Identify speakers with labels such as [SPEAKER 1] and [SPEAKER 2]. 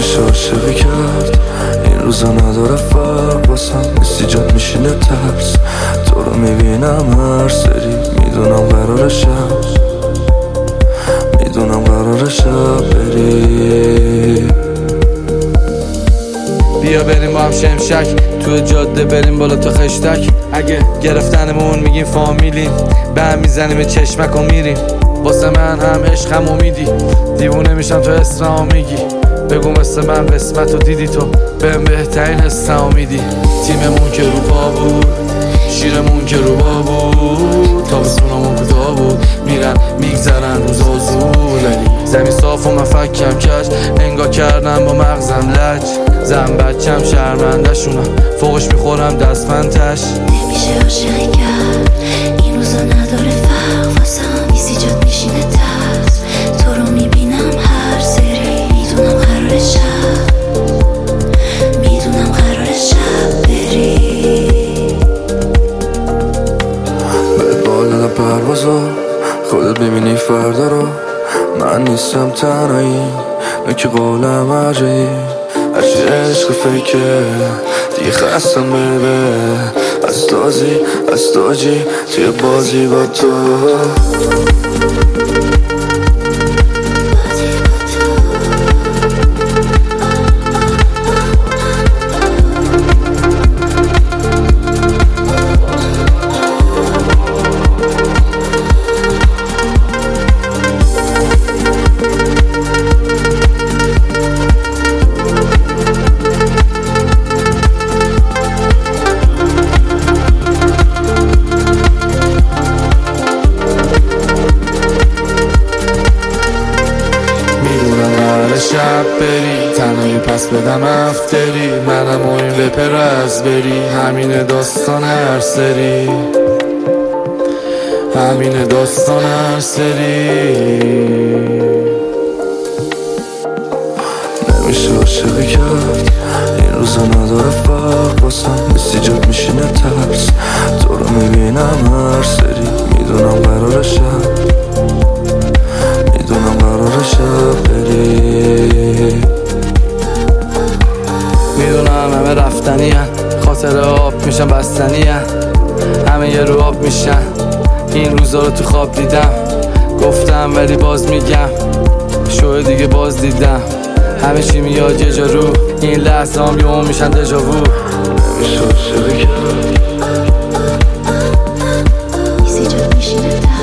[SPEAKER 1] نمیشه عاشقی کرد، این روزا نداره فرق واسم، نیستی جات میشینه ترس. تو رو میبینم هر سری، میدونم قراره شب، میدونم قراره شب بری.
[SPEAKER 2] بیا بریم با هم شمشک، تو جاده بریم بالا تا خشتک. اگه گرفتنمون میگیم فامیلیم، به هم میزنیم چشمک و میریم. واسه من هم عشق هم امیدی، دیوونه میشم تو اسممو میگی. بگو مثل من قسمتو دیدی تو، بهم بهترین حسمو میدی. تیممون که رو پا بود، شیرمون که رو با بود، تابستونمون کوتاه بود، میرن میگذرن روزا زود. زمین صاف و من فکم کش، انگار کردم با مغزم لج. زن بچم شرمنده شونم، فوقش میخورم دستمندش.
[SPEAKER 3] نمیشه عاشقی کرد، این روزا نداره فرق واسم، نیستی جات میشینه ترس. تو رو میبینم هر سری، میدونم قراره شب، میدونم قراره شب بری.
[SPEAKER 1] به بالا پروازا خودت ببینی فردا رو، من نیستم تنهایی، نوک قولم عجایی. هرچی عشق فیکه دیگه خستم ببه، از تاجی توی بازی با تو.
[SPEAKER 2] شب بری تنهایی پس بدم افتری، منم و این وپر از بری. همین داستان هر سری، همین داستان هر سری.
[SPEAKER 1] نمیشه عاشقی کرد، این روزا نداره فرق واسم، نیستی جات میشینه ترس. تو رو میبینم هر سری، میدونم قراره شب، میدونم قراره شب بری.
[SPEAKER 2] میدونم همه رفتنی هن، خاطر آب میشن بستنی هن، همه یه رو آب میشن. این روزا رو تو خواب دیدم، گفتم ولی باز میگم، شو دیگه باز دیدم. همه چی میاد یه جا رو، این لحظه هم یه میشن دژاوو.
[SPEAKER 1] نمیشه عاشقی کرد،
[SPEAKER 3] نیستی جات میشینه ترس.